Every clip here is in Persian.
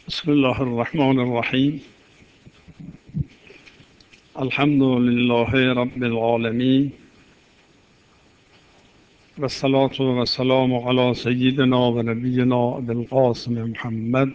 بسم الله الرحمن الرحیم. الحمد لله رب العالمین و الصلاة و السلام علی سیدنا و نبینا ابی القاسم محمد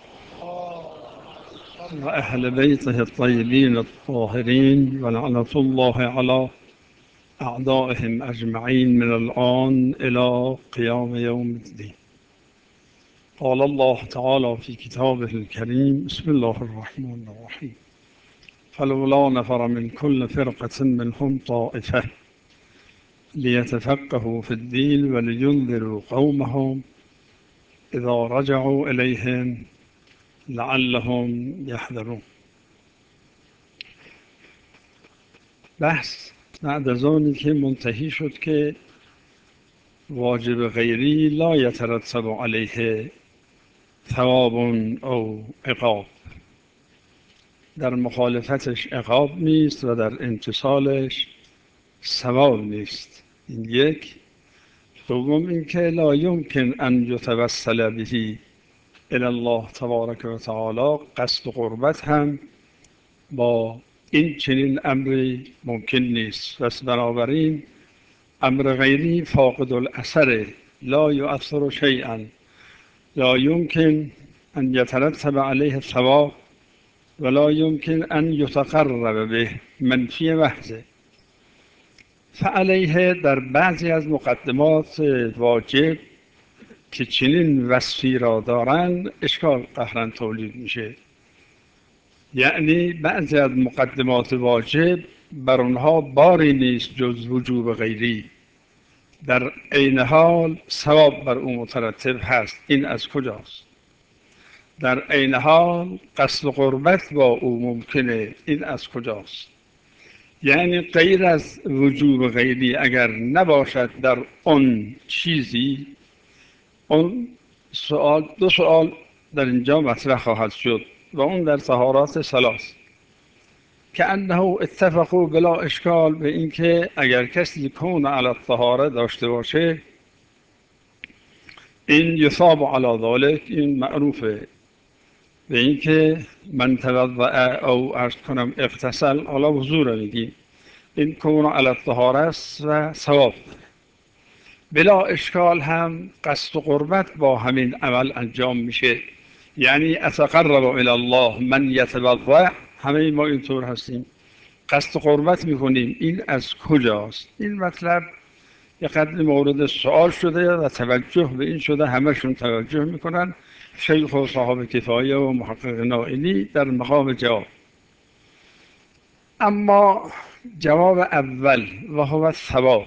و اهل بیته الطیبین الطاهرین و لعنة الله علی اعدائهم اجمعین من الآن الی قیام یوم الدین. قال الله تعالى في كتابه الكريم: بسم الله الرحمن الرحيم. فلولا نفر من كل فرقة منهم طائفة ليتفقهوا في الدين ولينذروا قومهم إذا رجعوا إليهم لعلهم يحذرون. بحث بعد از آنی که منتهی شد که واجب غیری لا یترتب علیه ثواب او عقاب، در مخالفتش عقاب نیست و در امتثالش ثواب نیست. این یک. دوم اینکه لا یمکن ان یتوسل به الی الله تبارک و تعالی، قصد قربت هم با این چنین امری ممکن نیست. پس بنابراین امر غیری فاقد الاثر، لا یؤثر شیئا، لا یمکن ان یترتب علیه ثواب ولا یمکن ان یتقرب به، منفی محضه. فعلیه در بعضی از مقدمات واجب که چنین وصفی را دارند اشکال قهرا تولید میشه. یعنی بعضی از مقدمات واجب بر آنها باری نیست جز وجوب غیری، در عین حال ثواب بر او مترتب هست. این از کجاست؟ در عین حال قصد قربت با او ممکنه. این از کجاست؟ یعنی غیر از وجوب غیری اگر نباشد در اون چیزی، اون سوال، دو سوال در اینجا مطرح خواهد شد و اون در طهارات ثلاث که انه اتفقوا بلا اشکال به اینکه اگر کسی کون علی الطهاره داشته باشه این یثاب علی ذلک، این معروفه. به اینکه من توضأ او عرض کنم اغتسل، حالا وضو رو میگیم، این کون علی الطهاره است و ثواب. بلا اشکال هم قصد قربت با همین عمل انجام میشه. یعنی اتقرب الی الله من یتوضأ، همه ما اینطور هستیم، قصد قربت میکنیم. این از کجاست؟ این مطلب یه قدر مورد سوال شده و توجه به این شده، همشون توجه میکنن. شیخ و صاحب کفایه و محقق نائینی در مقام جواب. اما جواب اول و هو الثواب،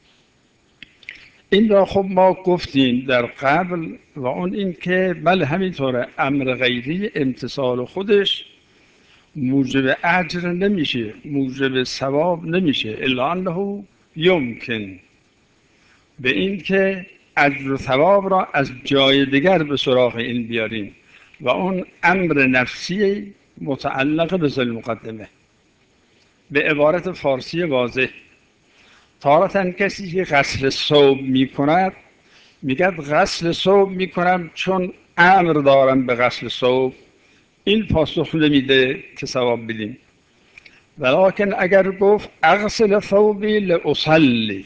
این را خب ما گفتیم در قبل و اون این که بله همینطوره، امر غیری امتثال خودش موجب اجر نمیشه، موجب ثواب نمیشه، الا انه یمکن، به این که اجر و ثواب را از جای دیگر به سراغ این بیاریم و اون امر نفسی متعلق به ذل مقدمه. به عبارت فارسی واضح، تارتاً کسی که غسل ثوب میکند میگه غسل ثوب میکنم چون امر دارم به غسل ثوب، این پاسخ نمیده که ثواب بدیم. ولکن اگر گفت اغسل ثوبی لاصلی،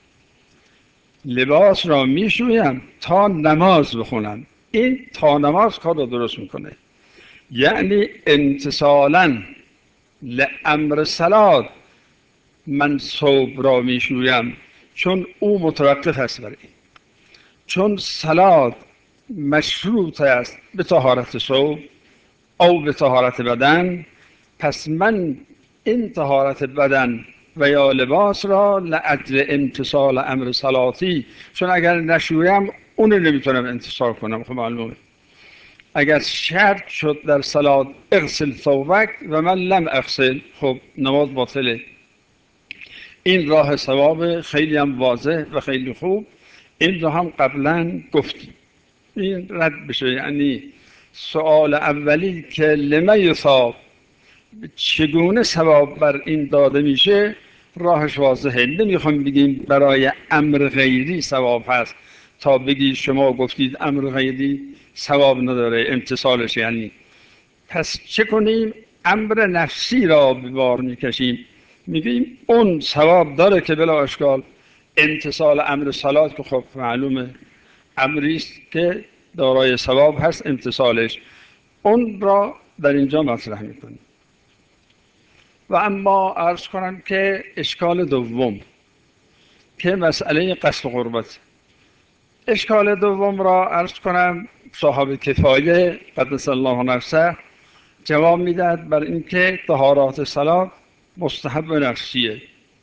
لباس را میشویم تا نماز بخونم، این تا نماز کار را درست میکنه. یعنی امتثالاً لامر صلات من ثوب را میشویم چون او متوقف است بر این، چون صلات مشروط است به طهارت ثوب او به طهارت بدن، پس من این طهارت بدن و یا لباس را لاجل امتثال امر صلاتی، چون اگر نشویم اون نمیتونم امتثال کنم. خب معلومه اگر شرط شد در صلات اغسل ثوبک و من لم اغسل، خب نماز باطله. این راه ثواب خیلی هم واضح و خیلی خوب، این رو هم قبلا گفتیم. این رد بشه. یعنی سوال اولی که لمه یثاب، چگونه ثواب بر این داده میشه، راهش واضحه. نمیخوام بگیم برای امر غیری ثواب هست تا بگی شما گفتید امر غیری ثواب نداره امتصالش. یعنی پس چه کنیم؟ امر نفسی را به بار میکشیم، میگیم اون ثواب داره که بلا اشکال امتصال امر صلات که خب معلومه امری است که دارای ثواب هست امتصالش، اون را در اینجا مطرح میکنیم. و اما عرض کنم که اشکال دوم که مسئله قصد و قربت، اشکال دوم را عرض کنم صاحب کفایه قدس الله نفسه جواب میدهد بر اینکه طهارات صلات مستحب نفسیه.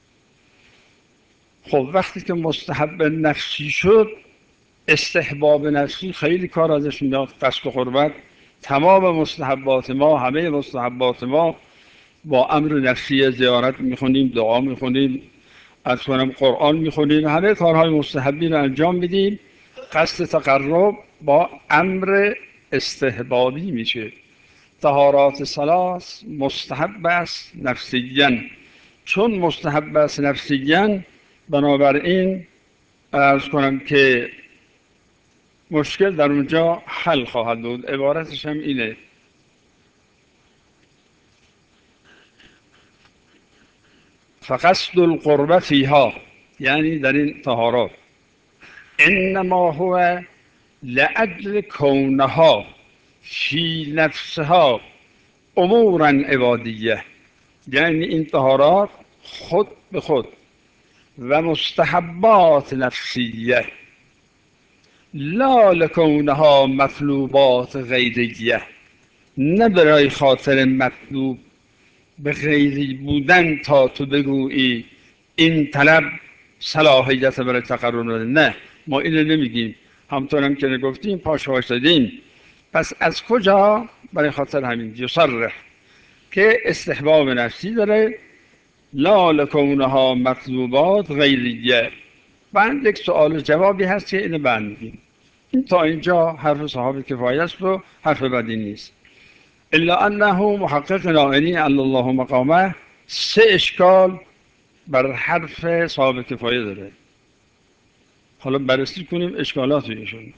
خب وقتی که مستحب نفسی شد، استحباب نفسی خیلی کار ازش میاد. قصد و قربت تمام مستحبات ما، همه مستحبات ما با امر نفسی، زیارت میخونیم، دعا میخونیم، از کنم قرآن میخونیم، همه کارهای مستحبی رو انجام میدیم. قصد تقرب با امر استحبابی میشه. طهارات صلات مستحب است نفسیاً، چون مستحب است نفسیاً بنابراین عرض کنم که مشکل در اونجا حل خواهد بود. عبارتش هم اینه: فقصد القربة فیها، یعنی در این طهارات، انما هو لأجل کونها فی نفسها امورا عبادیه، یعنی این طهارات خود به خود و مستحبات نفسیه، لا لکونها مطلوبات غیریه، نه برای خاطر مطلوب به غیری بودن تا تو بگویی این طلب صلاحیت برای تقرب، نه ما اینو نمیگیم، همطور هم که نگفتیم پاش واشدیم. پس از کجا؟ برای خاطر همین یصرح که استحباب نفسی داره، لا لکونها مطلوبات غیریه. بعد یک سوال جوابی هست که اینو بعد میگیم. این تا اینجا حرف صاحب کفایه است و حرف بدی نیست. الا انه محقق نائینی علی الله مقامه سه اشکال بر حرف صاحب کفایه داره. حالا بررسی کنیم اشکالات ایشون.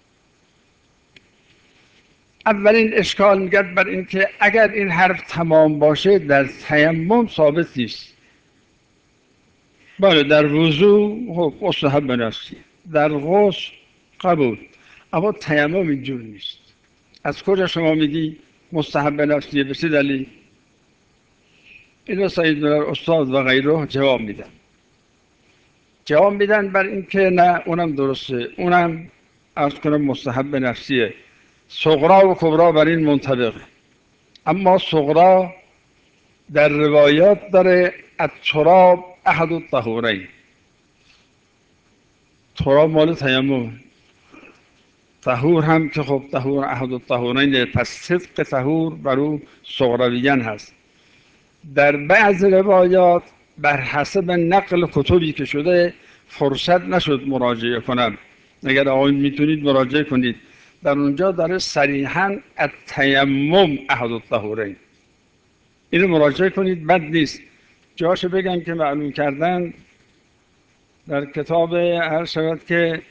اولین اشکال میگه بر این که اگر این حرف تمام باشه در تیمم ثابت نیست. بله در وضو مستحب نفسی، در غسل قبول، اما تیمم اینجور نیست. از کجا شما میگی مستحب نفسیه؟ به چه دلیل؟ اینو سعید ملر استاد و غیره جواب میدن. جواب میدن بر این که نه اونم درسته، اونم عرض کنم مستحب نفسیه، صغرا و کبرا بر این منطبقه. اما صغرا در روایات داره التراب احد الطهورین، تراب مال تیمم، طهور هم که خب طهور احد الطهورین، پس صدق طهور بر او صغرویان هست. در بعض روایات بر حسب نقل کتبی که شده فرصت نشد مراجعه کنم، اگر آقایون میتونید مراجعه کنید، در اونجا داره صریحاً التیمم احد الطهورین، اینو مراجعه کنید، بد نیست. جاشو بگم که معلوم کردن در کتاب هر شود که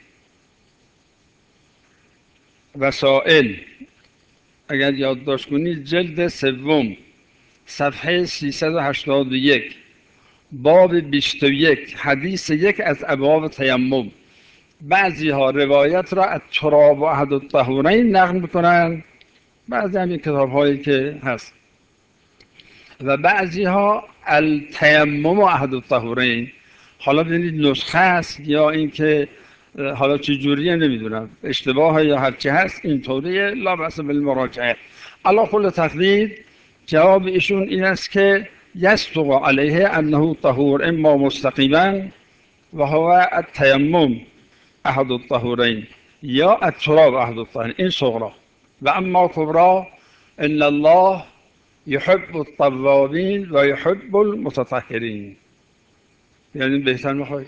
وسائل، اگر یادداشت کنید جلد سوم صفحه 381 باب 21 حدیث یک از ابواب تیمم، بعضی ها روایت را از تراب و احد الطهورین نقل میکنن، بعضی همین کتاب هایی که هست، و بعضی ها التیمم و احد الطهورین. حالا ببینید نسخه است یا اینکه حالا چه جوریه نمیدونم، اشتباه یا هر چه هست اینطوریه، لا بأس بالمراجعه. علی کل تقدیر جواب ایشون این است که یصدق علیه انه طهور اما مستقیما و هو التیمم احد الطهورین یا التراب احد الطهورین، این صغرا. و اما کبرا ان الله یحب التوابین و یحب المتطهرین، یعنی بهتر میخوای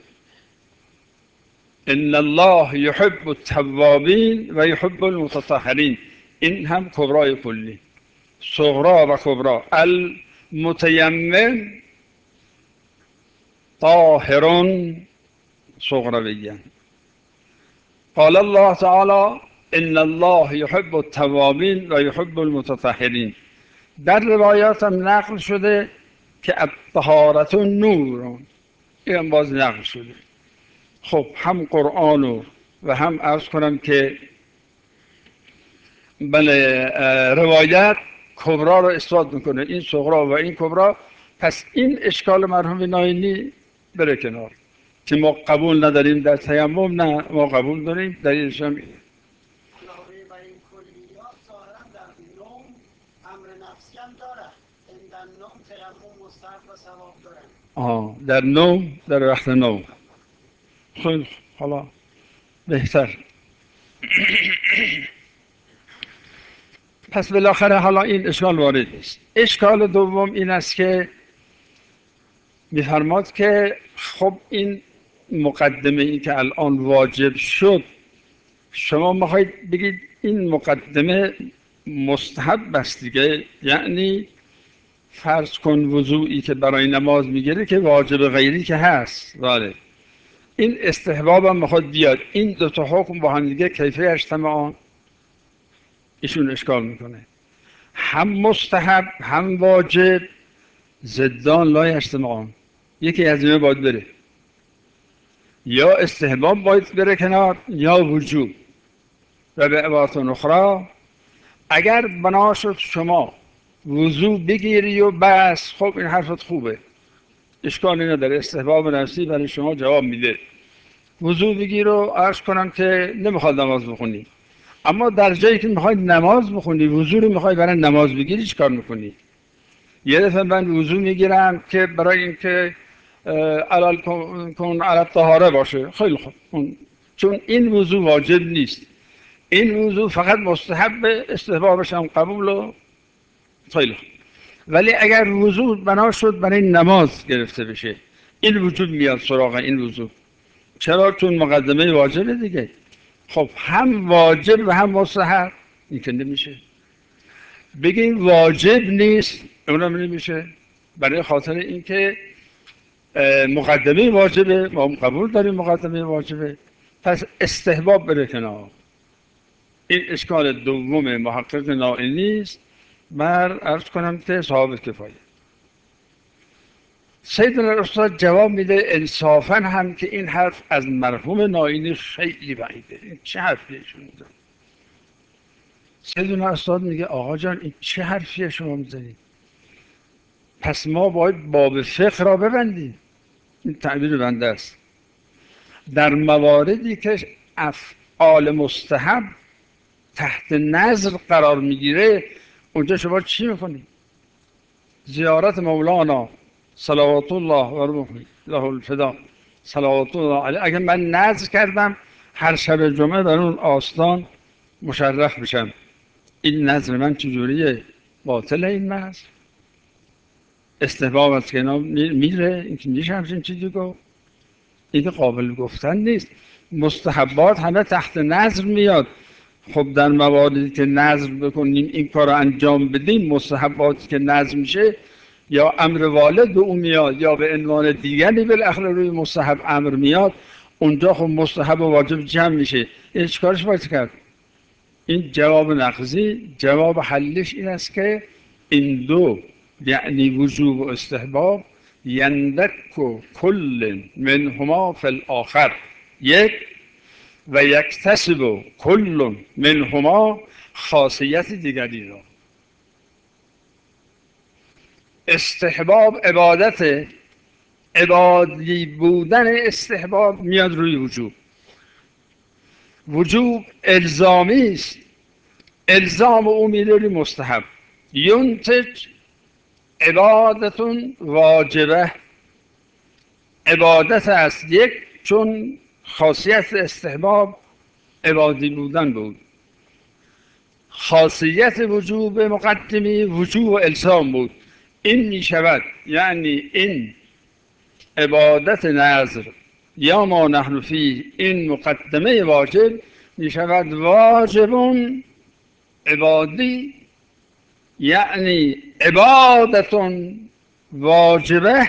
ان الله یحب التوابین و یحب المتطهرین، این هم کبرای کلی، صغرا و کبرا. المتیمم طاهر صغرویا. قال الله تعالی ان الله یحب التوابین و یحب المتطهرین. در روایات هم نقل شده که الطهارة نور، این هم باز نقل شده. خب هم قرآن و هم عرض کنم که بله روایت کبرا رو اثبات میکنه، این صغرا و این کبرا. پس این اشکال مرحوم ناینی بره کنار که ما قبول نداریم در تیمم، نه ما قبول داریم. دلیلش هم در نوم، در وقت نوم. خیلی حالا بهتر. پس بالاخره حالا این اشکال وارد نیست. اشکال دوم این است که می‌فرماد که خب این مقدمه ای که الان واجب شد، شما میخواید بگید این مقدمه مستحب است دیگه، یعنی فرض کن وضوئی که برای نماز میگیری که واجب غیری که هست، بله این استحباب هم میخواد بیاد. این دو تا حکم با هم دیگه کیف اجتماعان، ایشون اشکال میکنه. هم مستحب هم واجب ضدان لا اجتماعان، یکی از اینا باید بره، یا استحباب باید بره کنار یا وجوب. و به عبارت اخرى اگر بنا شد شما وضو بگیری و بس، خب این حرفت خوبه، اشکالی نداره، استحباب نفسی برای شما جواب میده. وضو بگیر و عرض کنم که نمیخواد نماز بخونی، اما در جایی که میخوای نماز بخونی وضو رو میخوای برای نماز بگیری، چیکار میکنی؟ یه دفعه من وضو میگیرم که برای اینکه علال کن علال طهاره باشه، خیلی خوب، چون این وضو واجب نیست، این وضو فقط مستحب، استحبابش هم قبول و خیلی خوب. ولی اگر وضو بنا شد برای نماز گرفته بشه، این وجود میاد سراغ این وضو. چرا؟ چون مقدمه واجبه دیگه. خب هم واجب و هم مستحب، این که نمیشه بگیم واجب نیست، اونم نمیشه، برای خاطر اینکه مقدمه واجبه، ما قبول داریم مقدمه واجبه، پس استحباب بره کنار. این اشکال دوم محقق نائینی است بر عرض کنم که صاحب کفایه. سیدنا استاد جواب میده انصافا هم که این حرف از مرحوم نائینی خیلی بعیده. این چه حرفیه شما میزنید؟ سیدنا استاد میگه آقا جان این چه حرفیه شما میزنید؟ پس ما باید باب فقه را ببندیم. این تعبیر بنده است. در مواردی که افعال مستحب تحت نظر قرار میگیره، اونجا شما چی میکنید؟ زیارت مولانا صلوات الله و روحه له الفدا صلوات الله علیه، اگر من نذر کردم هر شب جمعه در اون آستان مشرف بشم، این نذر من چجوریه؟ باطله این نذر؟ استحباب از که اینا میره؟ این که میشه همچین چیزی گفت؟ این قابل گفتن نیست. مستحبات همه تحت نظر میاد. خب در مواردی که نظر بکنیم این کار رو انجام بدیم، مستحباتی که نظر میشه یا امر والد به اون میاد یا به عنوان دیگری بالاخره روی مستحب امر میاد، اونجا خب مستحب و واجب جمع میشه. این چیکارش باید کرد؟ این جواب نقضی، جواب حلش این است که این دو یعنی وجوب و استحباب یندک کل منهما فی الاخر یک و یکتسب کل منهما خاصیت دیگری را. استحباب عبادت، عبادی بودن استحباب میاد روی وجوب. وجوب الزامی است، الزام او میره روی مستحب. ینتج عبادتون واجبه، عبادت است یک، چون خاصیت استحباب عبادی بودن بود. خاصیت وجوب مقدمی وجوب و الزام بود. این می شود یعنی این عبادت نظر یا ما نحن فیه، این مقدمه واجب می شود واجبون عبادی، یعنی عبادتون واجبه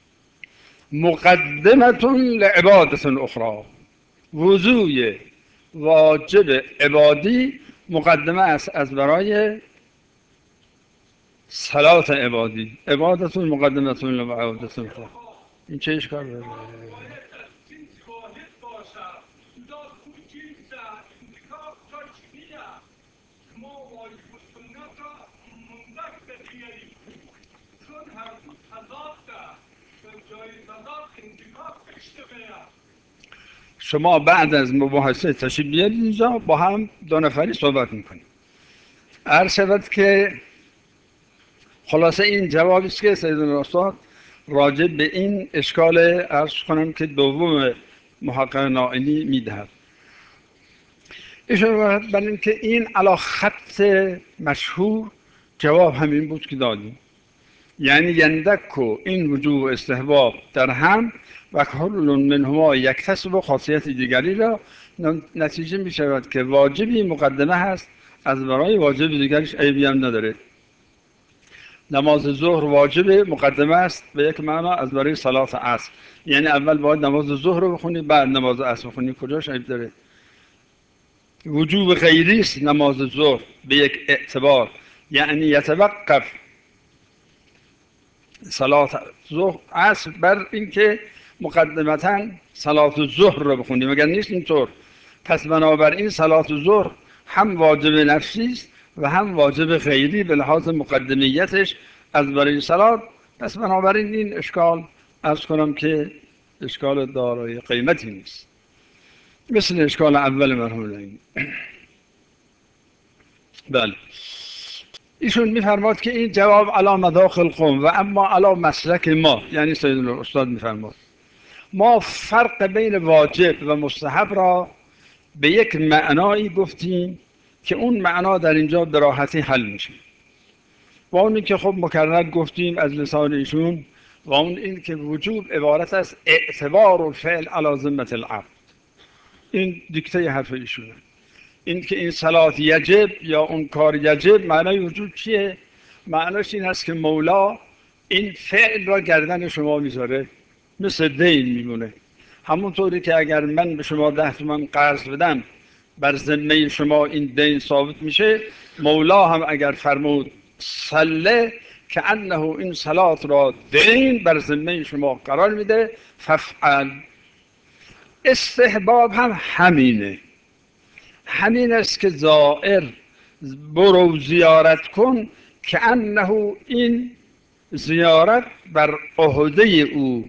مقدمتون لعبادت اخرى. وضوی واجب عبادی مقدمه است از برای صلات عبادی. عبادتون مقدمتون لعبادتون. این چه اشکال داره؟ شما بعد از مباحثه تشریف بیارید اینجا با هم دو نفری صحبت میکنیم. عرض شود که خلاصه این جوابی است که سید الاستاد راجع به این اشکال عرض کنم که دوم محقق نائینی میدهد. ایشون برای اینکه این علی خط مشهور جواب همین بود که دادیم، یعنی یندک و این وجوب استحباب در هم و کل منهما یکتسب و خاصیت دیگری را نتیجه می شود که واجبی مقدمه هست از برای واجب دیگریش عیبی هم نداره. نماز ظهر واجب مقدمه است به یک معنا از برای صلات عصر، یعنی اول باید نماز ظهر رو بخونی بعد نماز عصر بخونی، کجاش عیب داره؟ وجوب غیری است نماز ظهر به یک اعتبار، یعنی یتوقف صلات ظهر عصر بر اینکه مقدمتا صلات ظهر رو بخونی، مگر نیست اینطور؟ پس بنابراین صلات ظهر هم واجب نفسی است و هم واجب غیری به لحاظ مقدمیتش از برای صلات. پس بنابراین این اشکال عرض کنم که اشکال دارای قیمتی نیست، مثل اشکال اول مرحوم نعیمی. بله، ایشون میفرماد که این جواب علی مداخل قوم و اما علی مسلک ما، یعنی سید الاستاد میفرماد ما فرق بین واجب و مستحب را به یک معنایی گفتیم که اون معنا در اینجا به راحتی حل میشه، و اونی که خب مکرر گفتیم از لسان ایشون، و اون این که وجوب عبارت از اعتبار و فعل علی ذمة العبد. این دیکته حرف ایشونه. این که این صلات یجب یا اون کار یجب، معنای وجود چیه؟ معناش این هست که مولا این فعل را گردن شما میذاره، مثل دین میمونه. همونطوری که اگر من به شما 10 تومن قرض بدم بر ذمه شما این دین ثابت میشه، مولا هم اگر فرمود صله که انه این صلات را دین بر ذمه شما قرار میده، ففعل. استحباب هم همینه، همین است که زائر برو زیارت کن که انه این زیارت بر عهده او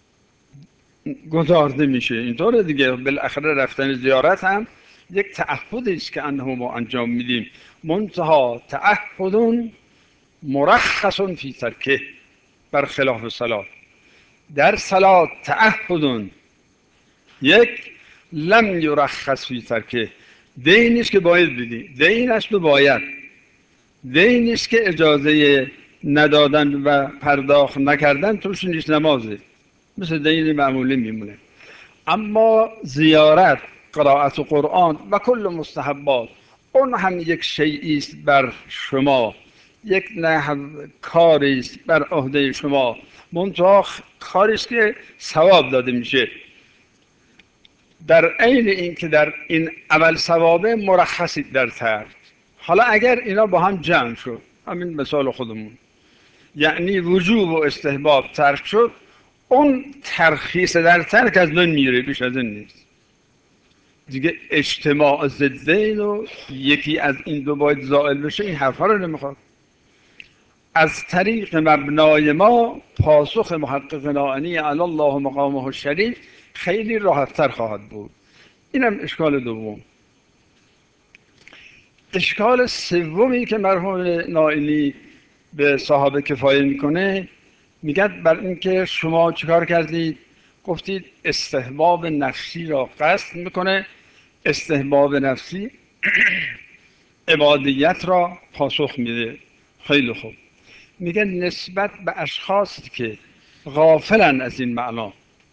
گذارده میشه. اینطوره دیگه، بالاخره رفتن زیارت هم یک تعهدی است که انه ما انجام میدیم، منتها تعهد مرخص فی ترکه، برخلاف صلات. در صلات تعهد یک لم یرخص فی ترکه، دین نیست که باید بدی، دین است و باید، دین نیست که اجازه ندادن و پرداخت نکردن توش نیست، نمازه مثل دین معمولی میمونه. اما زیارت، قرائت قرآن و کل مستحبات، اون هم یک شیئی است بر شما، یک کاری است بر عهده شما، منتها کاری است که ثواب داده میشه. در عین این که در این عمل ثوابه مرخصی در ترک. حالا اگر اینا با هم جمع شد، همین مثال خودمون، یعنی وجوب و استحباب ترک شد، اون ترخیص در ترک از بین میره، بیش از این نیست دیگه. اجتماع ضدین و یکی از این دو باید زائل بشه، این حرفا رو نمیخواد. از طریق مبنای ما پاسخ محقق نائینی علی الله مقامه الشریف خیلی راحت‌تر خواهد بود. اینم اشکال دوم. اشکال سومی که مرحوم نائینی به صاحب کفایه میکنه، میگه بر اینکه شما چیکار کردید؟ گفتید استحباب نفسی را قصد میکنه، استحباب نفسی عبادیت را پاسخ میده. خیلی خوب. میگه نسبت به اشخاصی که غافلن از این معنا،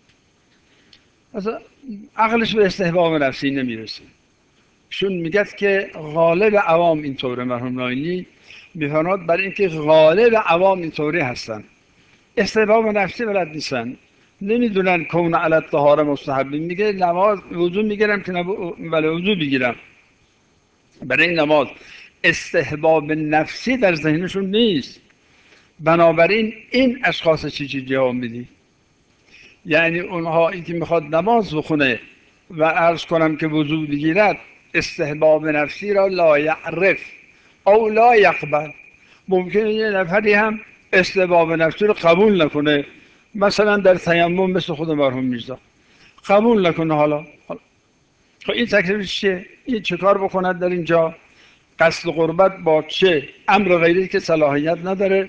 عقلش به استحباب نفسی نمیرسه، شون میگه که غالب عوام اینطوره. مرحوم نائینی میفرماد برای اینکه غالب عوام اینطوری هستن، استحباب نفسی بلد نیستن، نمیدونن کون علی الطهاره مستحب، میگه نماز وضو میگیرم که ولی وضو بگیرم. برای این نماز استحباب نفسی در ذهنشون نیست. بنابراین این اشخاص چی جواب میدی؟ یعنی اونها این که میخواد نماز بخونه و عرض کنم که وضو بگیرد، استحباب نفسی را لا یعرف او لا یقبل. ممکنه یه نفری هم استحباب نفسی رو قبول نکنه، مثلا در تیمم مثل خود مرحوم میرزا قبول نکنه. حالا خب این تکلیفش چیه؟ این چه کار بکند در اینجا؟ قصد قربت با چه امر غیری که صلاحیت نداره؟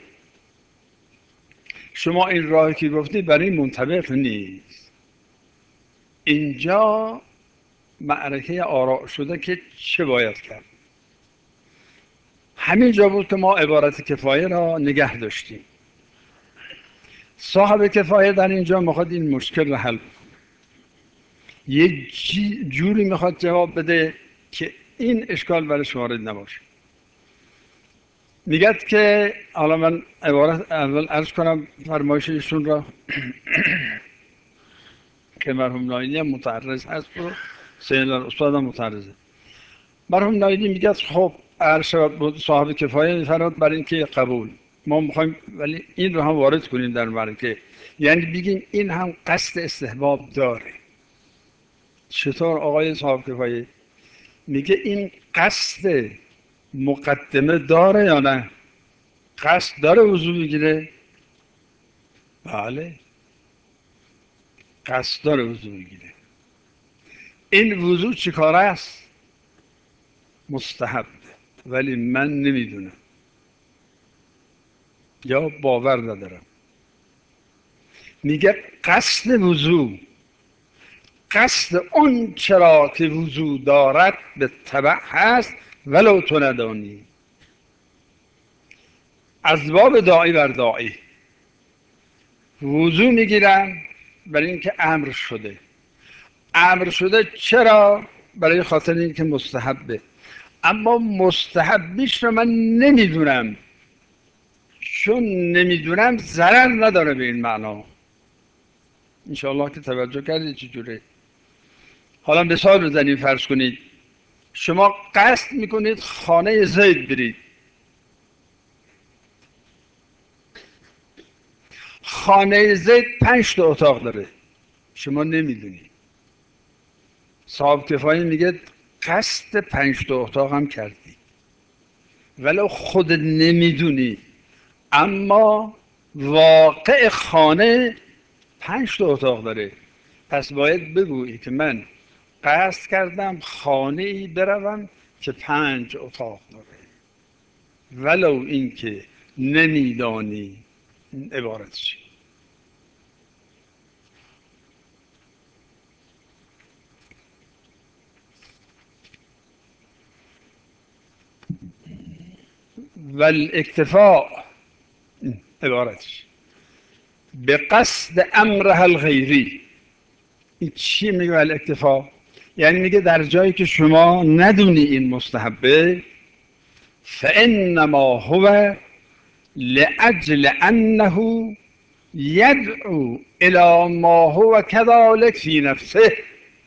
شما این راهی که گفتی برای منطبق نیست. اینجا معرکه آراء شده که چه باید کرد. همین جا بود که ما عبارت کفایه را نگه داشتیم. صاحب کفایه در اینجا میخواد این مشکل را حل، یه جوری میخواد جواب بده که این اشکال برش وارد نباشه. میگد که حالا من عبارت اول عرض کنم فرمایش ایشون را که مرحوم نایینی هم متعرض هست و سید الاستاد هم متعرضه. مرحوم نایینی میگه خب عرض شود صاحب کفایه میفرماد برای اینکه قبول ما میخوایم، ولی این رو هم وارد کنیم در معرکه، یعنی بگیم این هم قصد استحباب داره. چطور آقای صاحب کفایه؟ میگه این قصد مقدمه داره یا نه؟ قصد داره وضو بگیره؟ بله قصد داره وضو بگیره. این وضو چی کار است؟ مستحب، ولی من نمیدونم یا باور ندارم. میگه قصد وضو قصد اون چرا که وضو دارد به تبع هست ولو تو ندانی. از باب داعی بر داعی وضو میگیرن برای اینکه امر شده. امر شده چرا؟ برای خاطر اینکه مستحبه، اما مستحبیش رو من نمیدونم. چون نمیدونم ضرر نداره به این معنا. انشاءالله که توجه کردید چجوره. حالا مثال بزنید. فرض کنید شما قصد میکنید خانه زید برید. خانه زید 5 تا اتاق داره، شما نمیدونید. صاحب کفایه میگه قصد 5 تا اتاق هم کردی ولو خود نمیدونی، اما واقع خانه 5 تا اتاق داره. پس باید بگویی که من قصد کردم خانه ای بروم که 5 اتاق داره ولو اینکه نمیدانی. این عبارتش والاکتفاء، عبارتش به قصد امرها الغیری. این چی میگه الاکتفاء؟ یعنی میگه در جایی که شما ندونی این مستحبه، فانما هو لاجل انه يدعو الى ما هو كذلك في نفسه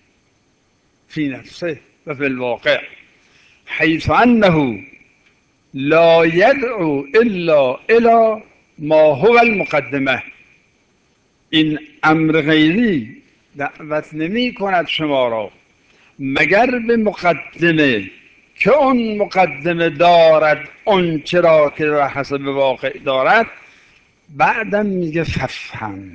و في الواقع، حيث انه لا يدعو الا الى ما هو المقدمه. این امر غیری دعوت نمی کند شما را مگر به مقدمه که اون مقدمه دارد اون چرا که را حسب واقع دارد. بعدم میگه ففهم.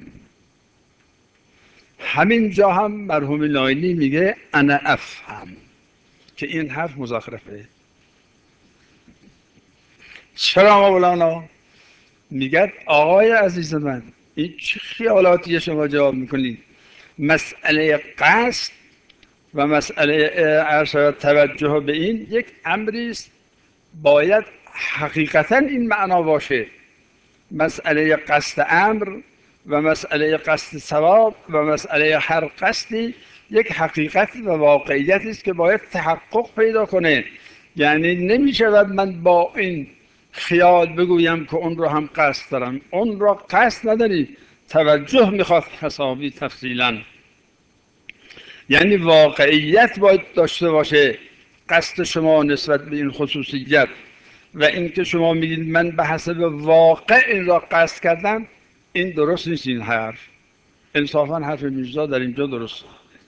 همین جا هم مرحوم ناینی میگه انا افهم، که این حرف مزخرفه. چرا مولانا؟ میگه آقای عزیز من این چه خیالاتی شما جواب میکنید؟ مسئله قصد و مسئله ارشاد توجه به این یک امری است باید حقیقتا این معنا باشه. مسئله قصد امر و مسئله قصد ثواب و مسئله هر قصدی یک حقیقت و واقعیتی است که باید تحقق پیدا کنه. یعنی نمی شود من با این خیال بگویم که اون رو هم قصد دارم. اون رو قصد نداری، توجه میخواد حسابی تفصیلا. یعنی واقعیت باید داشته باشه قصد شما نسبت به این خصوصیت، و اینکه شما میگید من به حسب واقع این را قصد کردم، این درست نیست. این حرف انصافا حرف میرزا در اینجا درست.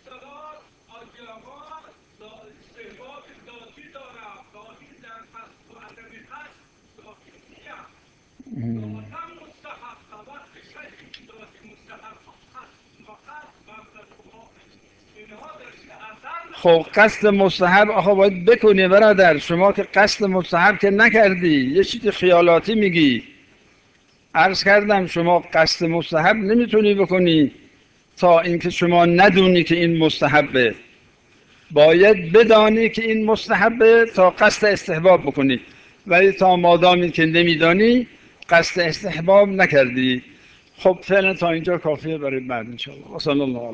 خب قصد مستحب آخه باید بکنی برادر. شما که قصد مستحب که نکردی، یه چیز خیالاتی میگی. عرض کردم شما قصد مستحب نمیتونی بکنی تا اینکه شما ندونی که این مستحبه. باید بدانی که این مستحبه تا قصد استحباب بکنی، ولی تا مادامی که نمیدانی قصد استحباب نکردی. خب فعلا تا اینجا کافیه برای بعد ان شاء الله. صلی الله علیه